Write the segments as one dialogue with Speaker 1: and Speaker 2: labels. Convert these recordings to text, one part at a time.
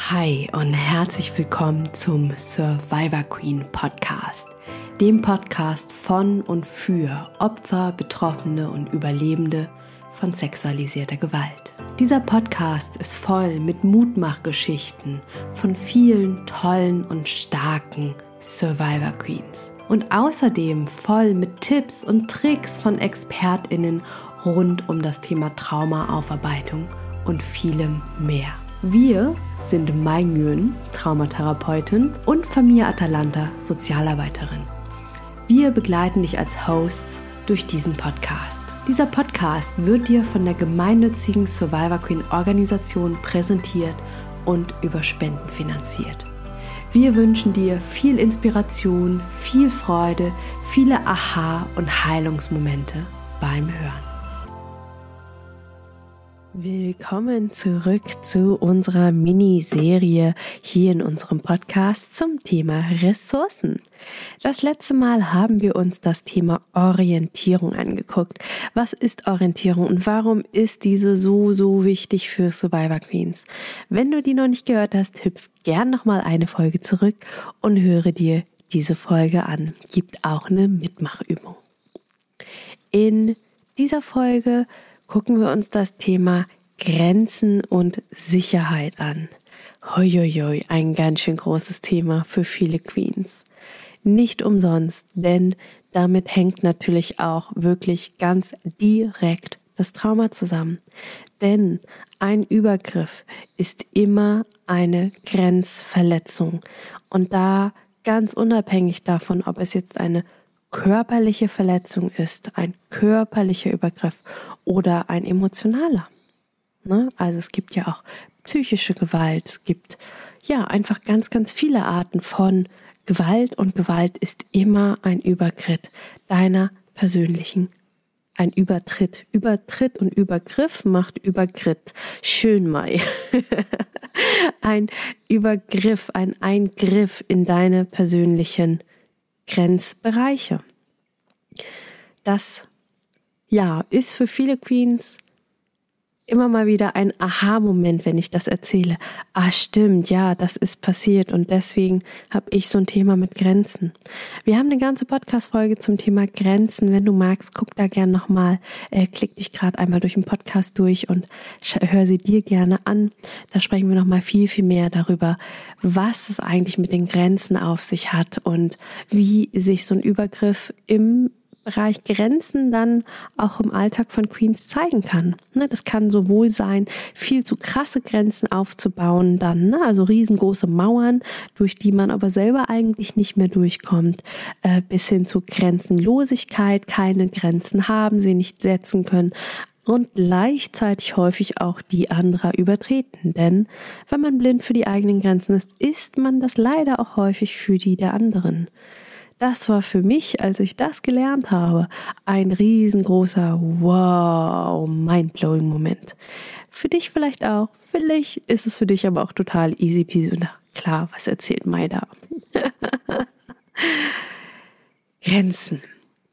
Speaker 1: Hi und herzlich willkommen zum Survivor Queen Podcast, dem Podcast von und für Opfer, Betroffene und Überlebende von sexualisierter Gewalt. Dieser Podcast ist voll mit Mutmachgeschichten von vielen tollen und starken Survivor Queens und außerdem voll mit Tipps und Tricks von ExpertInnen rund um das Thema Traumaaufarbeitung und vielem mehr. Wir sind Mai Nguyen, Traumatherapeutin, und Famia Atalanta, Sozialarbeiterin. Wir begleiten dich als Hosts durch diesen Podcast. Dieser Podcast wird dir von der gemeinnützigen Survivor Queen Organisation präsentiert und über Spenden finanziert. Wir wünschen dir viel Inspiration, viel Freude, viele Aha- und Heilungsmomente beim Hören. Willkommen zurück zu unserer Miniserie hier in unserem Podcast zum Thema Ressourcen. Das letzte Mal haben wir uns das Thema Orientierung angeguckt. Was ist Orientierung und warum ist diese so wichtig für Survivor Queens? Wenn du die noch nicht gehört hast, hüpf gern nochmal eine Folge zurück und höre dir diese Folge an. Gibt auch eine Mitmachübung. In dieser Folge gucken wir uns das Thema Grenzen und Sicherheit an. Hoi, ein ganz schön großes Thema für viele Queens. Nicht umsonst, denn damit hängt natürlich auch wirklich ganz direkt das Trauma zusammen. Denn ein Übergriff ist immer eine Grenzverletzung. Und da ganz unabhängig davon, ob es jetzt eine körperliche Verletzung ist, ein körperlicher Übergriff oder ein emotionaler. Also es gibt ja auch psychische Gewalt, es gibt ja einfach ganz viele Arten von Gewalt und Gewalt ist immer ein Übertritt deiner persönlichen, ein Übertritt und Übergriff macht Übergritt. Schön, Mai. Ein Übergriff, ein Eingriff in deine persönlichen Grenzbereiche. Das, ist für viele Queens immer mal wieder ein Aha-Moment, wenn ich das erzähle. Stimmt, das ist passiert und deswegen habe ich so ein Thema mit Grenzen. Wir haben eine ganze Podcast-Folge zum Thema Grenzen. Wenn du magst, guck da gern nochmal, klick dich gerade einmal durch den Podcast durch und hör sie dir gerne an. Da sprechen wir nochmal viel mehr darüber, was es eigentlich mit den Grenzen auf sich hat und wie sich so ein Übergriff im Bereich Grenzen dann auch im Alltag von Queens zeigen kann. Das kann sowohl sein, viel zu krasse Grenzen aufzubauen, dann also riesengroße Mauern, durch die man aber selber eigentlich nicht mehr durchkommt, bis hin zu Grenzenlosigkeit, keine Grenzen haben, sie nicht setzen können und gleichzeitig häufig auch die anderer übertreten. Denn wenn man blind für die eigenen Grenzen ist man das leider auch häufig für die der anderen. Das war für mich, als ich das gelernt habe, ein riesengroßer mindblowing Moment. Für dich vielleicht auch, vielleicht ist es für dich aber auch total easy peasy. Na klar, was erzählt Mai da? Grenzen.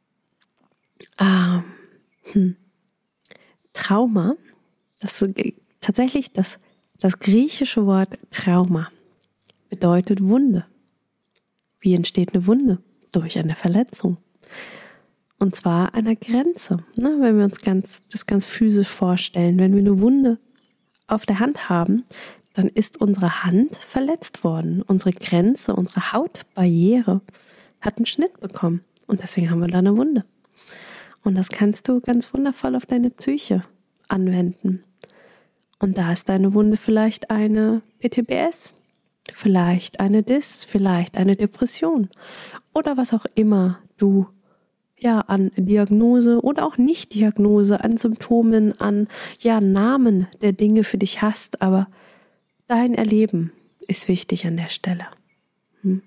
Speaker 1: Trauma, das ist tatsächlich das griechische Wort Trauma bedeutet Wunde. Wie entsteht eine Wunde? Durch eine Verletzung. Und zwar einer Grenze. Wenn wir uns das ganz physisch vorstellen, wenn wir eine Wunde auf der Hand haben, dann ist unsere Hand verletzt worden. Unsere Grenze, unsere Hautbarriere hat einen Schnitt bekommen. Und deswegen haben wir da eine Wunde. Und das kannst du ganz wundervoll auf deine Psyche anwenden. Und da ist deine Wunde vielleicht eine PTBS, vielleicht eine Dis, vielleicht eine Depression oder was auch immer du an Diagnose oder auch Nicht-Diagnose, an Symptomen, an Namen der Dinge für dich hast, aber dein Erleben ist wichtig an der Stelle. Und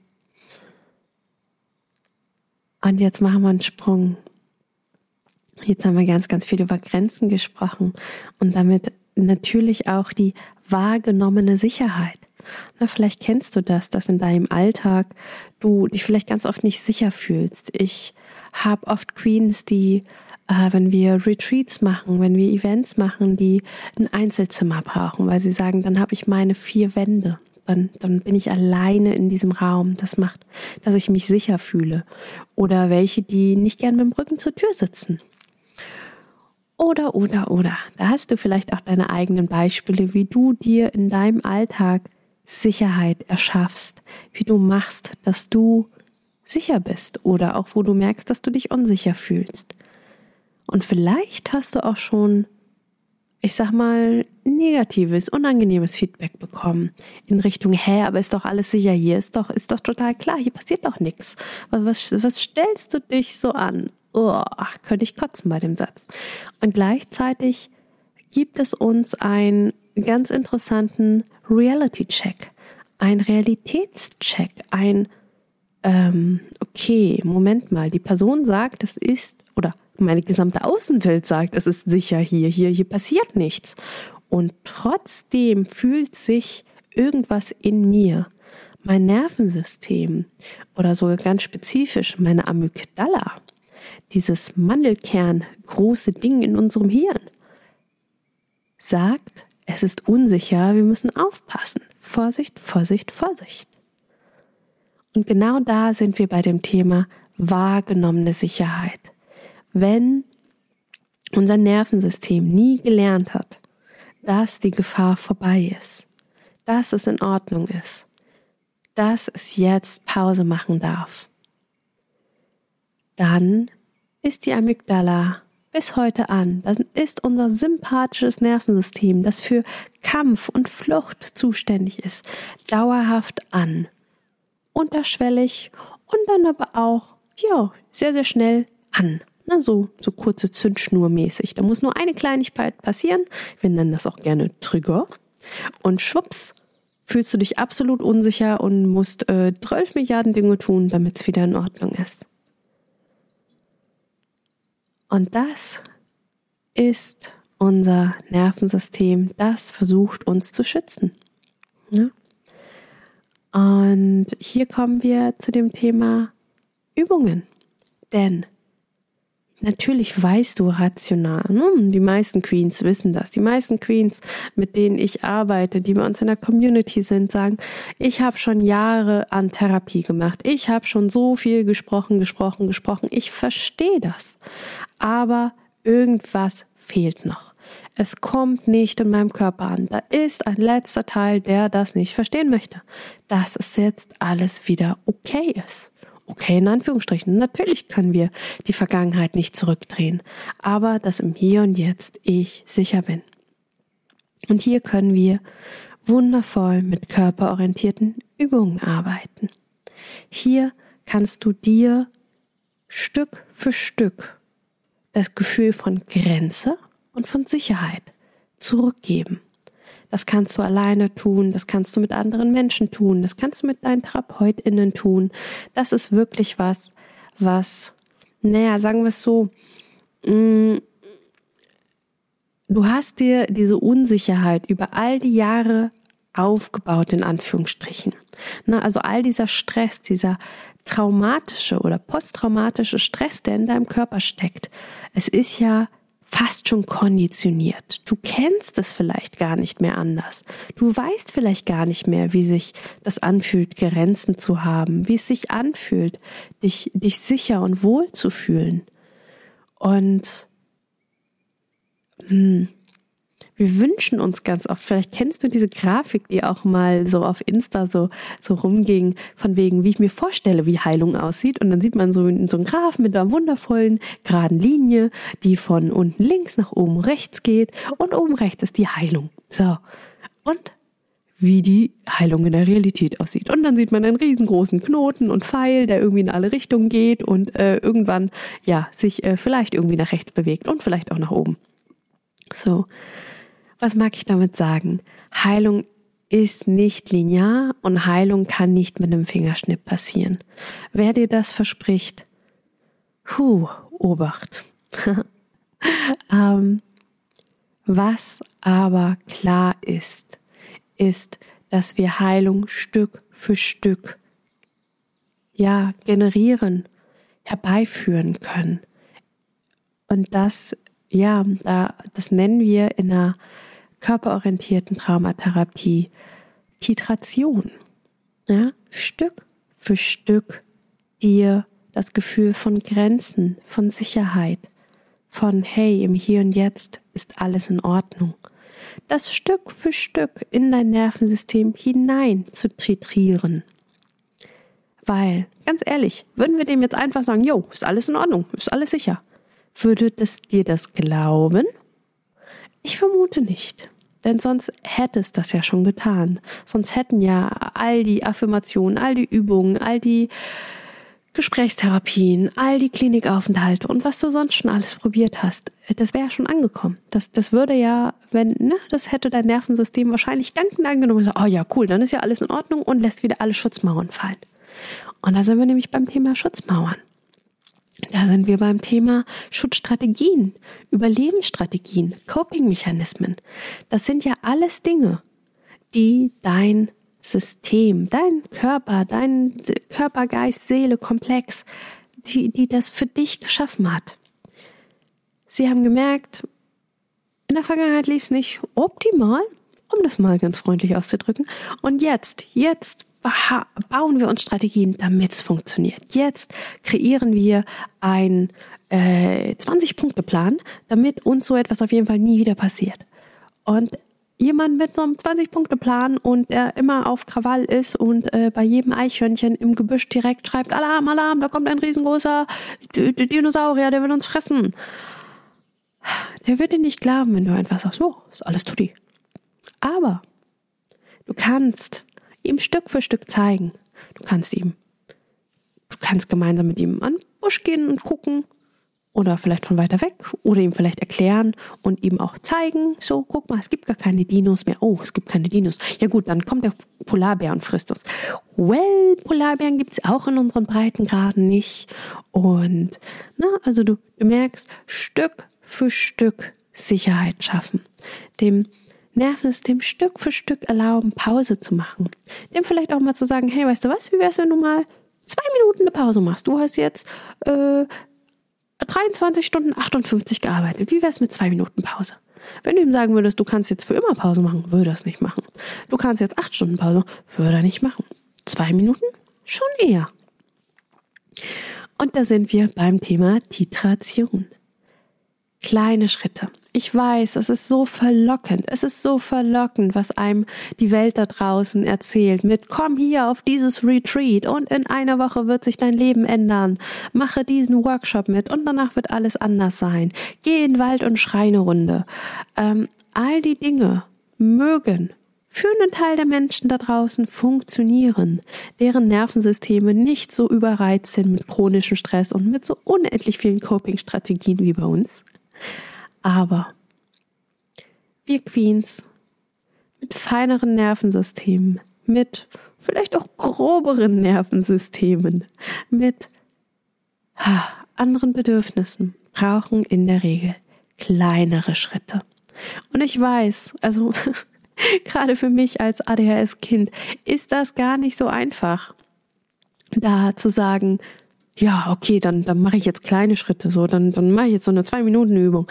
Speaker 1: jetzt machen wir einen Sprung. Jetzt haben wir ganz viel über Grenzen gesprochen und damit natürlich auch die wahrgenommene Sicherheit. Vielleicht kennst du das, dass in deinem Alltag du dich vielleicht ganz oft nicht sicher fühlst. Ich habe oft Queens, die, wenn wir Retreats machen, wenn wir Events machen, die ein Einzelzimmer brauchen, weil sie sagen, dann habe ich meine 4 Wände. dann bin ich alleine in diesem Raum. Das macht, dass ich mich sicher fühle. Oder welche, die nicht gern mit dem Rücken zur Tür sitzen. Oder. Da hast du vielleicht auch deine eigenen Beispiele, wie du dir in deinem Alltag Sicherheit erschaffst, wie du machst, dass du sicher bist oder auch wo du merkst, dass du dich unsicher fühlst. Und vielleicht hast du auch schon, ich sag mal, negatives, unangenehmes Feedback bekommen in Richtung, aber ist doch alles sicher hier, ist doch total klar, hier passiert doch nichts. Was stellst du dich so an? Könnte ich kotzen bei dem Satz. Und gleichzeitig gibt es uns einen ganz interessanten Reality-Check, ein Realitätscheck, okay, Moment mal, die Person sagt, es ist, oder meine gesamte Außenwelt sagt, es ist sicher hier passiert nichts. Und trotzdem fühlt sich irgendwas in mir, mein Nervensystem oder sogar ganz spezifisch meine Amygdala, dieses Mandelkern, große Ding in unserem Hirn, sagt, es ist unsicher, wir müssen aufpassen. Vorsicht, Vorsicht, Vorsicht. Und genau da sind wir bei dem Thema wahrgenommene Sicherheit. Wenn unser Nervensystem nie gelernt hat, dass die Gefahr vorbei ist, dass es in Ordnung ist, dass es jetzt Pause machen darf, dann ist die Amygdala bis heute an, das ist unser sympathisches Nervensystem, das für Kampf und Flucht zuständig ist, dauerhaft an, unterschwellig und dann aber auch, sehr, sehr schnell an. So kurze Zündschnur-mäßig. Da muss nur eine Kleinigkeit passieren, wir nennen das auch gerne Trigger, und schwupps, fühlst du dich absolut unsicher und musst 12 Milliarden Dinge tun, damit es wieder in Ordnung ist. Und das ist unser Nervensystem, das versucht uns zu schützen. Ja? Und hier kommen wir zu dem Thema Übungen. Denn natürlich weißt du rational, die meisten Queens wissen das. Die meisten Queens, mit denen ich arbeite, die bei uns in der Community sind, sagen, ich habe schon Jahre an Therapie gemacht. Ich habe schon so viel gesprochen. Ich verstehe das. Aber irgendwas fehlt noch. Es kommt nicht in meinem Körper an. Da ist ein letzter Teil, der das nicht verstehen möchte. Dass es jetzt alles wieder okay ist. Okay, in Anführungsstrichen. Natürlich können wir die Vergangenheit nicht zurückdrehen, aber dass im Hier und Jetzt ich sicher bin. Und hier können wir wundervoll mit körperorientierten Übungen arbeiten. Hier kannst du dir Stück für Stück das Gefühl von Grenze und von Sicherheit zurückgeben. Das kannst du alleine tun, das kannst du mit anderen Menschen tun, das kannst du mit deinen TherapeutInnen tun. Das ist wirklich was, sagen wir es so, du hast dir diese Unsicherheit über all die Jahre aufgebaut, in Anführungsstrichen. Also all dieser Stress, dieser traumatische oder posttraumatische Stress, der in deinem Körper steckt, es ist ja fast schon konditioniert. Du kennst es vielleicht gar nicht mehr anders. Du weißt vielleicht gar nicht mehr, wie sich das anfühlt, Grenzen zu haben, wie es sich anfühlt, dich sicher und wohl zu fühlen. Und wir wünschen uns ganz oft, vielleicht kennst du diese Grafik, die auch mal so auf Insta so rumging, von wegen, wie ich mir vorstelle, wie Heilung aussieht. Und dann sieht man so einen Graphen mit einer wundervollen, geraden Linie, die von unten links nach oben rechts geht. Und oben rechts ist die Heilung. So. Und wie die Heilung in der Realität aussieht. Und dann sieht man einen riesengroßen Knoten und Pfeil, der irgendwie in alle Richtungen geht und irgendwann sich vielleicht irgendwie nach rechts bewegt und vielleicht auch nach oben. So. Was mag ich damit sagen? Heilung ist nicht linear und Heilung kann nicht mit einem Fingerschnipp passieren. Wer dir das verspricht, Obacht. Was aber klar ist, dass wir Heilung Stück für Stück generieren, herbeiführen können. Und das nennen wir in einer körperorientierten Traumatherapie Titration. Ja, Stück für Stück dir das Gefühl von Grenzen, von Sicherheit, von hey, im Hier und Jetzt ist alles in Ordnung. Das Stück für Stück in dein Nervensystem hinein zu titrieren. Weil, ganz ehrlich, würden wir dem jetzt einfach sagen, jo, ist alles in Ordnung, ist alles sicher. Würde dir das glauben? Ich vermute nicht. Denn sonst hätte es das ja schon getan. Sonst hätten ja all die Affirmationen, all die Übungen, all die Gesprächstherapien, all die Klinikaufenthalte und was du sonst schon alles probiert hast, das wäre ja schon angekommen. Das würde ja, das hätte dein Nervensystem wahrscheinlich dankend angenommen und gesagt, oh ja, cool, dann ist ja alles in Ordnung und lässt wieder alle Schutzmauern fallen. Und da sind wir nämlich beim Thema Schutzmauern. Da sind wir beim Thema Schutzstrategien, Überlebensstrategien, Coping-Mechanismen. Das sind ja alles Dinge, die dein System, dein Körper, Geist, Seele, Komplex, die das für dich geschaffen hat. Sie haben gemerkt, in der Vergangenheit lief es nicht optimal, um das mal ganz freundlich auszudrücken. Und jetzt bauen wir uns Strategien, damit es funktioniert. Jetzt kreieren wir einen 20-Punkte-Plan, damit uns so etwas auf jeden Fall nie wieder passiert. Und jemand mit so einem 20-Punkte-Plan und der immer auf Krawall ist und bei jedem Eichhörnchen im Gebüsch direkt schreibt, Alarm, Alarm, da kommt ein riesengroßer Dinosaurier, der will uns fressen. Der wird dir nicht glauben, wenn du einfach sagst, so, ist alles tutti. Aber du kannst ihm Stück für Stück zeigen. Du kannst gemeinsam mit ihm an den Busch gehen und gucken oder vielleicht von weiter weg oder ihm vielleicht erklären und ihm auch zeigen, so, guck mal, es gibt gar keine Dinos mehr. Oh, es gibt keine Dinos. Ja gut, dann kommt der Polarbär und frisst uns. Well, Polarbären gibt's auch in unseren Breitengraden nicht. Und, also du merkst, Stück für Stück Sicherheit schaffen. Dem Nervensystem Stück für Stück erlauben, Pause zu machen. Dem vielleicht auch mal zu sagen, hey, weißt du was, wie wär's, wenn du mal 2 Minuten eine Pause machst? Du hast jetzt 23 Stunden 58 gearbeitet. Wie wär's mit 2 Minuten Pause? Wenn du ihm sagen würdest, du kannst jetzt für immer Pause machen, würde er es nicht machen. Du kannst jetzt 8 Stunden Pause, würde er nicht machen. 2 Minuten? Schon eher. Und da sind wir beim Thema Titration. Kleine Schritte. Ich weiß, es ist so verlockend. Es ist so verlockend, was einem die Welt da draußen erzählt. Mit komm hier auf dieses Retreat und in einer Woche wird sich dein Leben ändern. Mache diesen Workshop mit und danach wird alles anders sein. Geh in den Wald und schrei eine Runde. All die Dinge mögen für einen Teil der Menschen da draußen funktionieren, deren Nervensysteme nicht so überreizt sind mit chronischem Stress und mit so unendlich vielen Coping-Strategien wie bei uns. Aber wir Queens mit feineren Nervensystemen, mit vielleicht auch groberen Nervensystemen, mit anderen Bedürfnissen brauchen in der Regel kleinere Schritte. Und ich weiß, also gerade für mich als ADHS-Kind ist das gar nicht so einfach, da zu sagen, ja, okay, dann mache ich jetzt kleine Schritte, so, dann mache ich jetzt so eine 2-Minuten-Übung.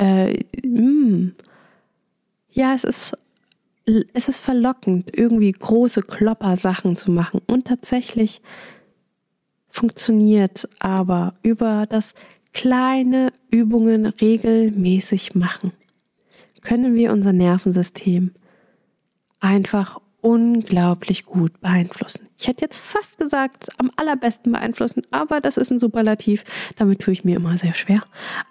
Speaker 1: Ja, es ist verlockend, irgendwie große Klopper-Sachen zu machen. Und tatsächlich funktioniert aber über das kleine Übungen regelmäßig machen, können wir unser Nervensystem einfach unglaublich gut beeinflussen. Ich hätte jetzt fast gesagt, am allerbesten beeinflussen, aber das ist ein Superlativ. Damit tue ich mir immer sehr schwer.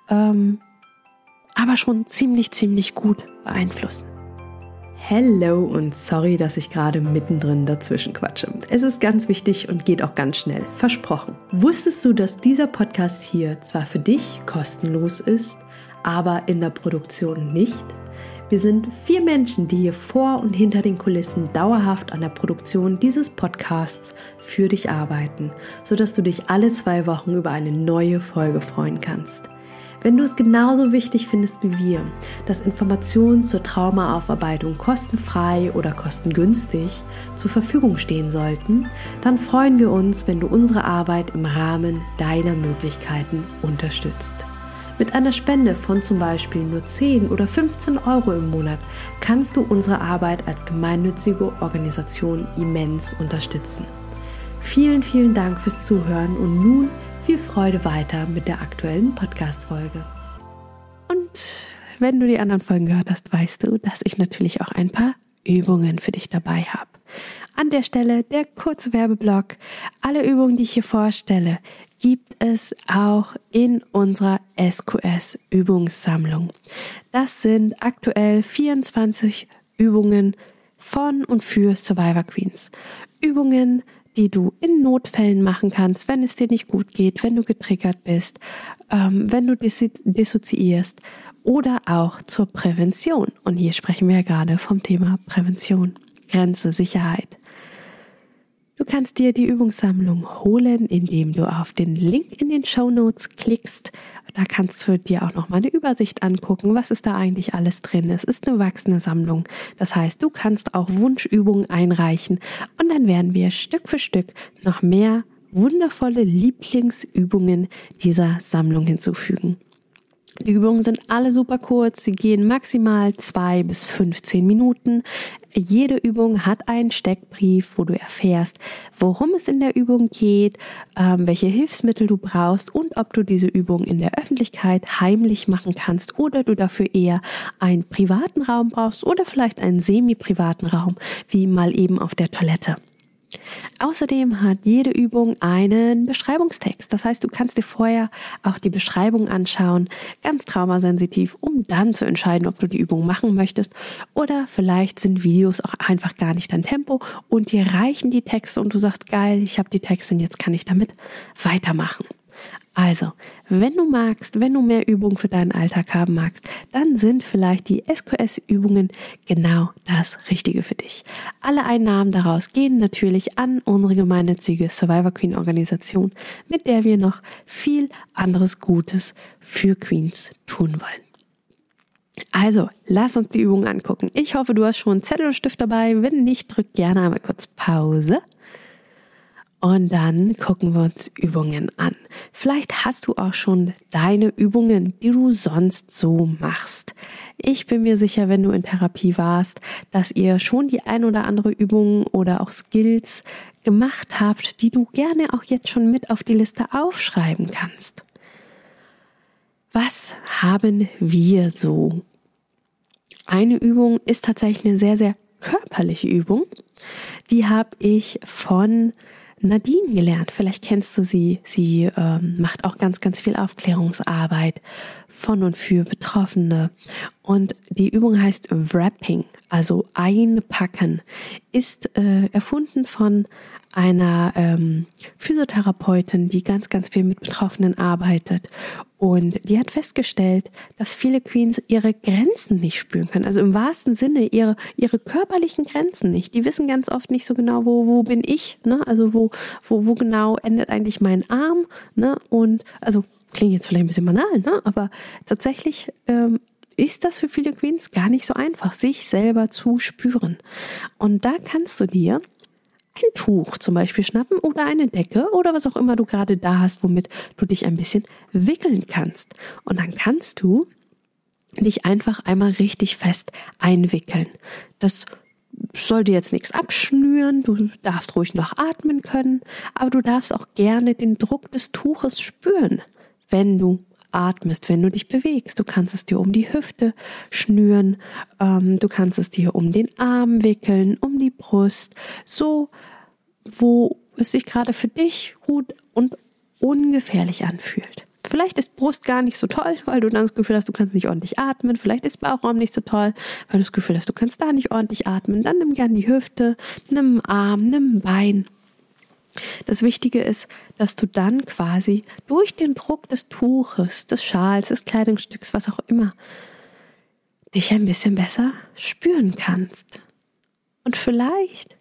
Speaker 1: Aber schon ziemlich gut beeinflussen. Hello und sorry, dass ich gerade mittendrin dazwischen quatsche. Es ist ganz wichtig und geht auch ganz schnell. Versprochen. Wusstest du, dass dieser Podcast hier zwar für dich kostenlos ist, aber in der Produktion nicht? Wir sind 4 Menschen, die hier vor und hinter den Kulissen dauerhaft an der Produktion dieses Podcasts für dich arbeiten, sodass du dich alle 2 Wochen über eine neue Folge freuen kannst. Wenn du es genauso wichtig findest wie wir, dass Informationen zur Traumaaufarbeitung kostenfrei oder kostengünstig zur Verfügung stehen sollten, dann freuen wir uns, wenn du unsere Arbeit im Rahmen deiner Möglichkeiten unterstützt. Mit einer Spende von zum Beispiel nur 10 oder 15 Euro im Monat kannst du unsere Arbeit als gemeinnützige Organisation immens unterstützen. Vielen, vielen Dank fürs Zuhören und nun viel Freude weiter mit der aktuellen Podcast-Folge. Und wenn du die anderen Folgen gehört hast, weißt du, dass ich natürlich auch ein paar Übungen für dich dabei habe. An der Stelle der kurze Werbeblock. Alle Übungen, die ich hier vorstelle, gibt es auch in unserer SQS-Übungssammlung. Das sind aktuell 24 Übungen von und für Survivor Queens. Übungen, die du in Notfällen machen kannst, wenn es dir nicht gut geht, wenn du getriggert bist, wenn du dissoziierst oder auch zur Prävention. Und hier sprechen wir ja gerade vom Thema Prävention, Grenze, Sicherheit. Du kannst dir die Übungssammlung holen, indem du auf den Link in den Shownotes klickst. Da kannst du dir auch nochmal eine Übersicht angucken, was ist da eigentlich alles drin. Es ist eine wachsende Sammlung. Das heißt, du kannst auch Wunschübungen einreichen und dann werden wir Stück für Stück noch mehr wundervolle Lieblingsübungen dieser Sammlung hinzufügen. Die Übungen sind alle super kurz, sie gehen maximal 2 bis 15 Minuten. Jede Übung hat einen Steckbrief, wo du erfährst, worum es in der Übung geht, welche Hilfsmittel du brauchst und ob du diese Übung in der Öffentlichkeit heimlich machen kannst oder du dafür eher einen privaten Raum brauchst oder vielleicht einen semi-privaten Raum, wie mal eben auf der Toilette. Außerdem hat jede Übung einen Beschreibungstext. Das heißt, du kannst dir vorher auch die Beschreibung anschauen, ganz traumasensitiv, um dann zu entscheiden, ob du die Übung machen möchtest. Oder vielleicht sind Videos auch einfach gar nicht dein Tempo und dir reichen die Texte und du sagst, geil, ich habe die Texte und jetzt kann ich damit weitermachen. Also, wenn du magst, wenn du mehr Übungen für deinen Alltag haben magst, dann sind vielleicht die SQS-Übungen genau das Richtige für dich. Alle Einnahmen daraus gehen natürlich an unsere gemeinnützige Survivor Queen Organisation, mit der wir noch viel anderes Gutes für Queens tun wollen. Also, lass uns die Übungen angucken. Ich hoffe, du hast schon Zettel und Stift dabei. Wenn nicht, drück gerne einmal kurz Pause. Und dann gucken wir uns Übungen an. Vielleicht hast du auch schon deine Übungen, die du sonst so machst. Ich bin mir sicher, wenn du in Therapie warst, dass ihr schon die ein oder andere Übung oder auch Skills gemacht habt, die du gerne auch jetzt schon mit auf die Liste aufschreiben kannst. Was haben wir so? Eine Übung ist tatsächlich eine sehr, sehr körperliche Übung. Die habe ich von Nadine gelernt. Vielleicht kennst du sie. Sie macht auch ganz, ganz viel Aufklärungsarbeit von und für Betroffene. Und die Übung heißt Wrapping, also einpacken, ist erfunden von einer Physiotherapeutin, die ganz, ganz viel mit Betroffenen arbeitet. Und die hat festgestellt, dass viele Queens ihre Grenzen nicht spüren können. Also im wahrsten Sinne ihre körperlichen Grenzen nicht. Die wissen ganz oft nicht so genau, wo bin ich, ne? Also wo genau endet eigentlich mein Arm, ne? Und also klingt jetzt vielleicht ein bisschen banal, ne? Aber tatsächlich ist das für viele Queens gar nicht so einfach, sich selber zu spüren. Und da kannst du dir ein Tuch zum Beispiel schnappen oder eine Decke oder was auch immer du gerade da hast, womit du dich ein bisschen wickeln kannst. Und dann kannst du dich einfach einmal richtig fest einwickeln. Das sollte jetzt nichts abschnüren, du darfst ruhig noch atmen können, aber du darfst auch gerne den Druck des Tuches spüren, wenn du atmest, wenn du dich bewegst. Du kannst es dir um die Hüfte schnüren, du kannst es dir um den Arm wickeln, um die Brust, so wo es sich gerade für dich gut und ungefährlich anfühlt. Vielleicht ist Brust gar nicht so toll, weil du dann das Gefühl hast, du kannst nicht ordentlich atmen. Vielleicht ist Bauchraum nicht so toll, weil du das Gefühl hast, du kannst da nicht ordentlich atmen. Dann nimm gerne die Hüfte, nimm einen Arm, nimm ein Bein. Das Wichtige ist, dass du dann quasi durch den Druck des Tuches, des Schals, des Kleidungsstücks, was auch immer, dich ein bisschen besser spüren kannst. Und vielleicht,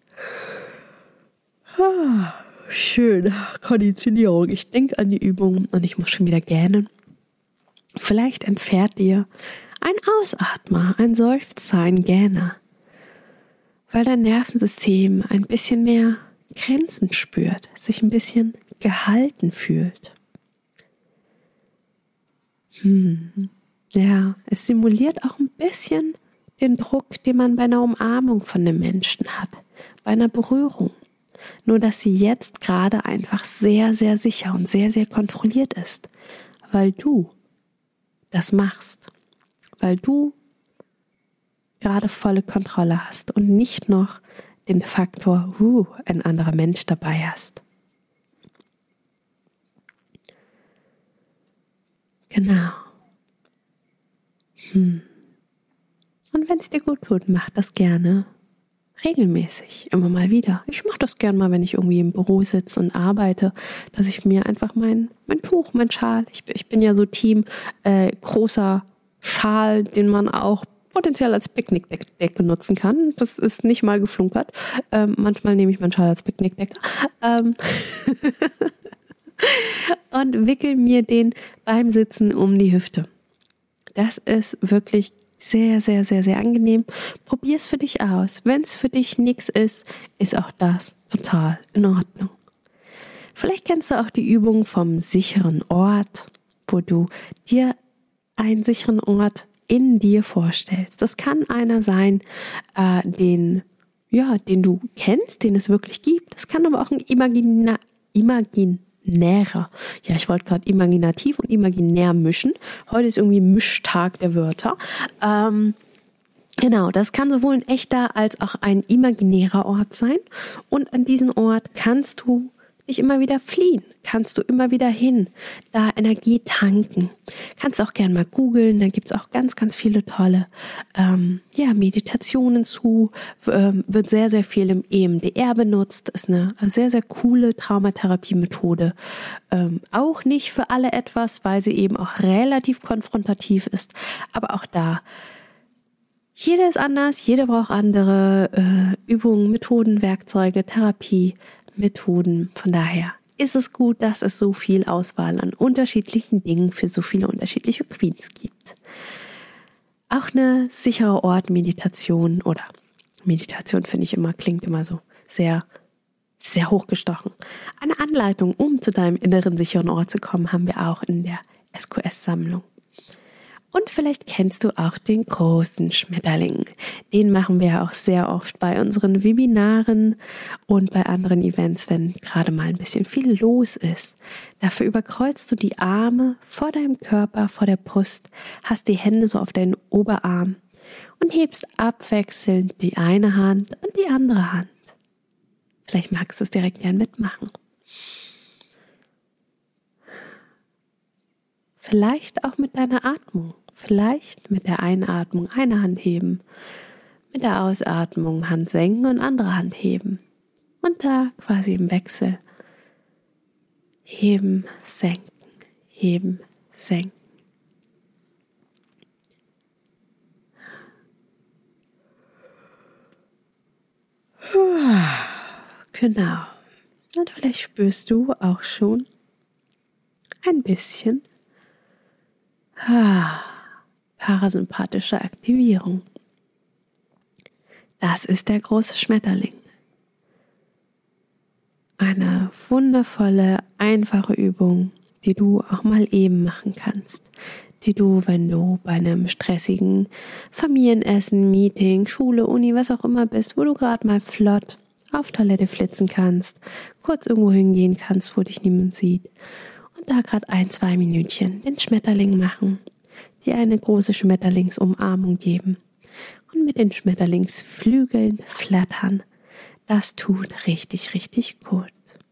Speaker 1: schön, Konditionierung, ich denke an die Übung und ich muss schon wieder gähnen. Vielleicht entfährt dir ein Ausatmer, ein Seufzer, ein Gähner, weil dein Nervensystem ein bisschen mehr Grenzen spürt, sich ein bisschen gehalten fühlt. Ja, es simuliert auch ein bisschen den Druck, den man bei einer Umarmung von einem Menschen hat, bei einer Berührung. Nur, dass sie jetzt gerade einfach sehr, sehr sicher und sehr, sehr kontrolliert ist, weil du das machst, weil du gerade volle Kontrolle hast und nicht noch den Faktor, ein anderer Mensch dabei hast. Genau. Und wenn es dir gut tut, mach das gerne regelmäßig, immer mal wieder. Ich mache das gerne mal, wenn ich irgendwie im Büro sitze und arbeite, dass ich mir einfach mein Tuch, mein Schal, ich bin ja so Team großer Schal, den man auch potenziell als Picknickdecke nutzen kann. Das ist nicht mal geflunkert. Manchmal nehme ich meinen Schal als Picknickdecke. Und wickel mir den beim Sitzen um die Hüfte. Das ist wirklich sehr, sehr, sehr, sehr angenehm. Probier es für dich aus. Wenn es für dich nichts ist, ist auch das total in Ordnung. Vielleicht kennst du auch die Übung vom sicheren Ort, wo du dir einen sicheren Ort in dir vorstellst. Das kann einer sein, den du kennst, den es wirklich gibt. Es kann aber auch ein imaginärer. Ja, ich wollte gerade imaginativ und imaginär mischen. Heute ist irgendwie Mischtag der Wörter. Genau, das kann sowohl ein echter als auch ein imaginärer Ort sein. Und an diesen Ort kannst du dich immer wieder fliehen, kannst du immer wieder hin, da Energie tanken. Kannst auch gerne mal googeln, da gibt's auch ganz, ganz viele tolle Meditationen zu, wird sehr, sehr viel im EMDR benutzt, ist eine sehr, sehr coole Traumatherapie-Methode. Auch nicht für alle etwas, weil sie eben auch relativ konfrontativ ist, aber auch da jeder ist anders, jeder braucht andere Übungen, Methoden, Werkzeuge, Therapie, Methoden. Von daher ist es gut, dass es so viel Auswahl an unterschiedlichen Dingen für so viele unterschiedliche Queens gibt. Auch eine sichere Ort-Meditation oder Meditation finde ich immer, klingt immer so sehr, sehr hochgestochen. Eine Anleitung, um zu deinem inneren sicheren Ort zu kommen, haben wir auch in der SQS-Sammlung. Und vielleicht kennst du auch den großen Schmetterling. Den machen wir ja auch sehr oft bei unseren Webinaren und bei anderen Events, wenn gerade mal ein bisschen viel los ist. Dafür überkreuzt du die Arme vor deinem Körper, vor der Brust, hast die Hände so auf deinen Oberarm und hebst abwechselnd die eine Hand und die andere Hand. Vielleicht magst du es direkt gern mitmachen. Vielleicht auch mit deiner Atmung. Vielleicht mit der Einatmung eine Hand heben, mit der Ausatmung Hand senken und andere Hand heben. Und da quasi im Wechsel heben, senken, heben, senken. Genau. Und vielleicht spürst du auch schon ein bisschen parasympathische Aktivierung. Das ist der große Schmetterling. Eine wundervolle, einfache Übung, die du auch mal eben machen kannst. Die du, wenn du bei einem stressigen Familienessen, Meeting, Schule, Uni, was auch immer bist, wo du gerade mal flott auf Toilette flitzen kannst, kurz irgendwo hingehen kannst, wo dich niemand sieht und da gerade 1-2 Minütchen den Schmetterling machen, dir eine große Schmetterlingsumarmung geben und mit den Schmetterlingsflügeln flattern. Das tut richtig, richtig gut.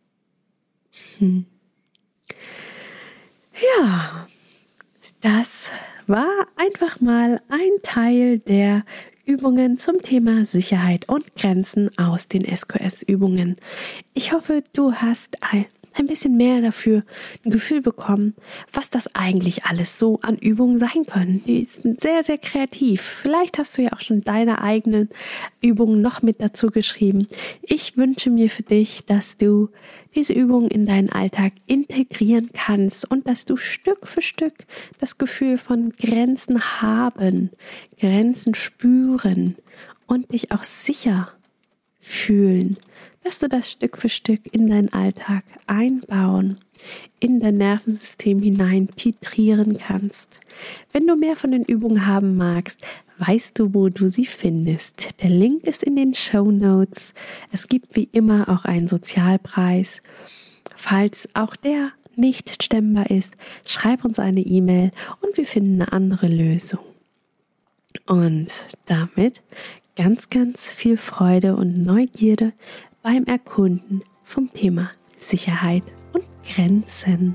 Speaker 1: Ja, das war einfach mal ein Teil der Übungen zum Thema Sicherheit und Grenzen aus den SQS-Übungen. Ich hoffe, du hast ein bisschen mehr dafür ein Gefühl bekommen, was das eigentlich alles so an Übungen sein können. Die sind sehr, sehr kreativ. Vielleicht hast du ja auch schon deine eigenen Übungen noch mit dazu geschrieben. Ich wünsche mir für dich, dass du diese Übungen in deinen Alltag integrieren kannst und dass du Stück für Stück das Gefühl von Grenzen haben, Grenzen spüren und dich auch sicher fühlen, dass du das Stück für Stück in deinen Alltag einbauen, in dein Nervensystem hinein titrieren kannst. Wenn du mehr von den Übungen haben magst, weißt du, wo du sie findest. Der Link ist in den Shownotes. Es gibt wie immer auch einen Sozialpreis. Falls auch der nicht stemmbar ist, schreib uns eine E-Mail und wir finden eine andere Lösung. Und damit ganz, ganz viel Freude und Neugierde beim Erkunden vom Thema Sicherheit und Grenzen.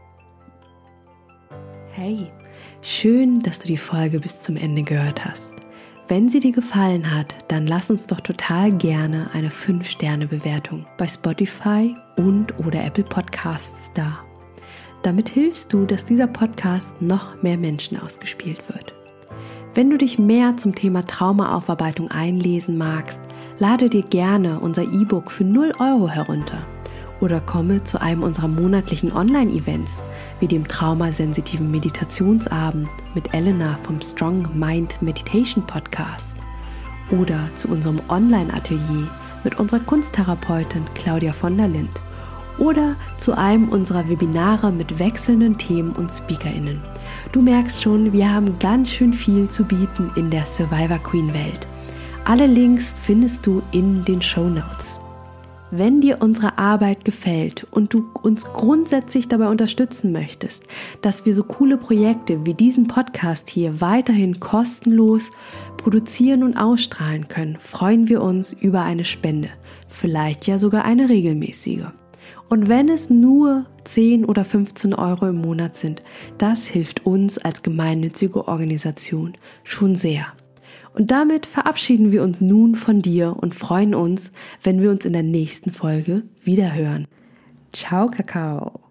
Speaker 1: Hey, schön, dass du die Folge bis zum Ende gehört hast. Wenn sie dir gefallen hat, dann lass uns doch total gerne eine 5-Sterne-Bewertung bei Spotify und/oder Apple Podcasts da. Damit hilfst du, dass dieser Podcast noch mehr Menschen ausgespielt wird. Wenn du dich mehr zum Thema Traumaaufarbeitung einlesen magst, lade dir gerne unser E-Book für 0 € herunter oder komme zu einem unserer monatlichen Online-Events wie dem traumasensitiven Meditationsabend mit Elena vom Strong Mind Meditation Podcast oder zu unserem Online-Atelier mit unserer Kunsttherapeutin Claudia von der Lind oder zu einem unserer Webinare mit wechselnden Themen und SpeakerInnen. Du merkst schon, wir haben ganz schön viel zu bieten in der Survivor Queen Welt. Alle Links findest du in den Shownotes. Wenn dir unsere Arbeit gefällt und du uns grundsätzlich dabei unterstützen möchtest, dass wir so coole Projekte wie diesen Podcast hier weiterhin kostenlos produzieren und ausstrahlen können, freuen wir uns über eine Spende, vielleicht ja sogar eine regelmäßige. Und wenn es nur 10 oder 15 € im Monat sind, das hilft uns als gemeinnützige Organisation schon sehr. Und damit verabschieden wir uns nun von dir und freuen uns, wenn wir uns in der nächsten Folge wiederhören. Ciao, Kakao!